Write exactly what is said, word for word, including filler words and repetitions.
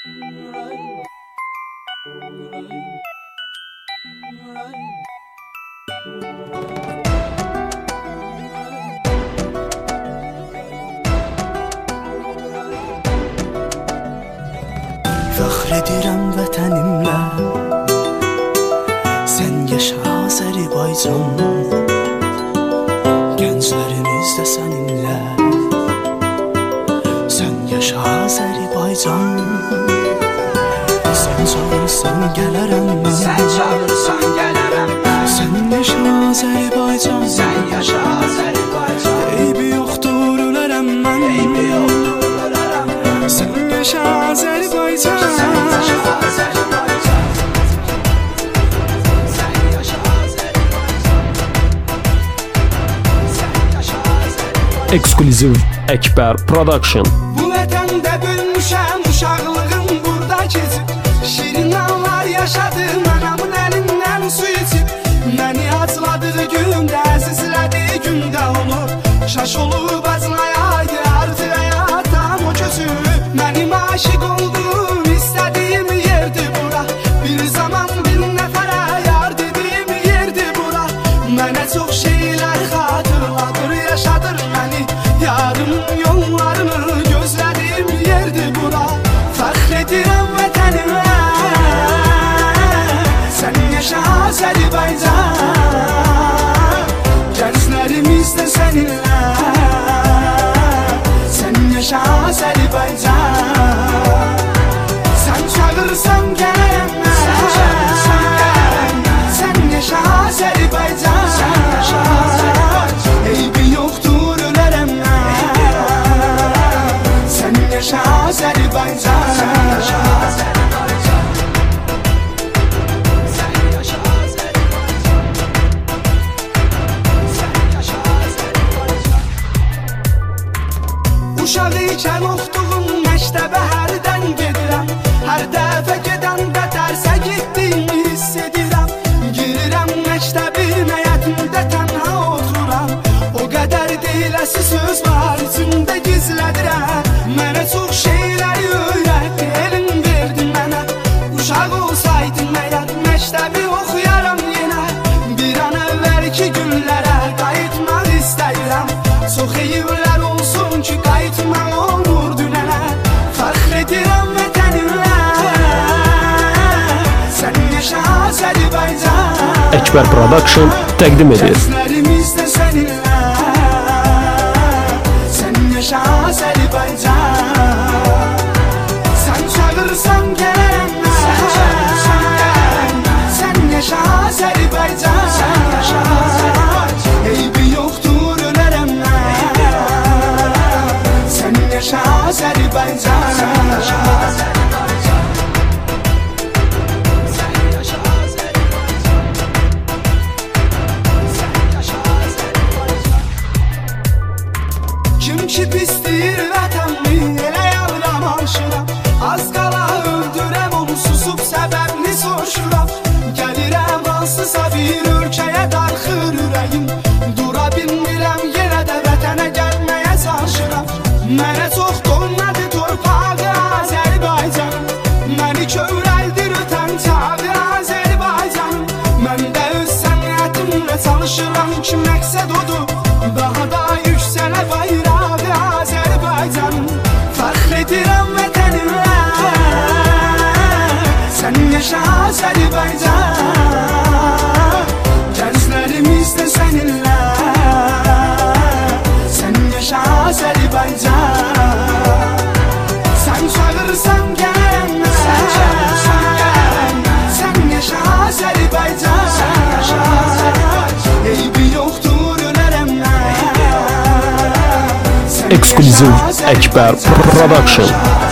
Fəxr edirəm vətənimlə, sən yaşa Azərbaycan. Gənclərimiz də səninlə, sən yaşa Azərbaycan. Sən çağırsan gələrəm mən, sən çağırsan gələrəm mən. Sən yaşa Azərbaycan, sən yaşa Azərbaycan. Eybi yoxdur ölərəm mən, eybi yoxdur ölərəm mən. Sən yaşa Azərbaycan, sən yaşa Azərbaycan. Sən yaşa Azərbaycan. Sən yaşa Azərbaycan. Ekskluziv Əkbər Production. Bu vətəndə bölmüşəm, uşaqlığım burada keçib. Şirin anlar yaşadım, anamın əlindən su içib. Məni acladığı gündə, əzizlədiyi gündə onu şaş olub aclayaydı, artıq həyatım o közüb. Mənim aşiq oldum, istədiyim yerdir bura. Bir zaman bir nəfərə yar dediyim yerdir bura. Mənə çox şeylər xatırladır, yaşadır məni. Yarım yollarını gözlədiyim yerdir bura. Fəxr edirəm vətənimə, sən yaşa Azərbaycan. Gənclərimiz də səninlə, sən yaşa Azərbaycan. Sən çağırsan gələrəm mən, sən çağırsan gələrəm mən. sən yaşa Azərbaycan, sən yaşa Azərbaycan. Eybi yoxdur ölərəm mən, sən yaşa Azərbaycan, sən yaşa Azərbaycan. Sən yaşa Azərbaycan. Sən yaşa Azərbaycan. Uşaq ikən oxduğum məktəbə hərdən gedirəm. Hər dəfə gedəndə dərsə getdiyimi hiss edirəm. Girirəm məktəbin həyətində tənha otururam. O qədər deyiləsi söz var içimdə gizlədirəm. Mənə çox şeyləri öyrətdi, elm verdi mənə. Uşaq olsaydım məyər məktəbi oxuyaram yenə. Bir an əvvəlki günlərə qayıtmaq istəyirəm. Çox eyiblər olsun ki qayıtmaq olur dünənə. Fəxr edirəm vətənimlə, sən yaşa Azərbaycan. Əkbər Production təqdim edir. Gənclərimiz də səninlə, sən yaşa Azərbaycan. Sən çağırsan gələrəm mən, sən çağırsan gələrəm mən. sən yaşa Azərbaycan, sən yaşa Azərbaycan. Eybi yoxdur ölərəm mən, sən yaşa Azərbaycan, sən yaşa Azərbaycan. Sən yaşa Azərbaycan. Sən yaşa Azərbaycan. Kim ki pis deyir vətənmi, elə yavram aşıram. Az qala öldürəm onu, susub səbəbini soruşuram. Gəlirəm hansısa bir ölkəyə darxır ürəyim. Dura bilmirəm yenə də vətənə gəlməyə çalışıram. Mənə çox donladı torpağı Azərbaycanım. Məni kövrəldir ötən çağı Azərbaycanım. Mən də öz sənətimlə çalışıram ki məqsəd odur, daha da yüksələ bayrağı Azərbaycanım. Fəxr edirəm vətənimlə, sən yaşa Azərbaycan. Gənclərimiz də səninlə, sən yaşa Azərbaycan. Sən çağırsan gələrəm mən, sən çağırsan gələrəm mən. sən yaşa Azərbaycan, sən yaşa Azərbaycan. Eybi yoxdur ölərəm mən, sən Ekskluziv yaşa Əkbər Azərbaycan. Production.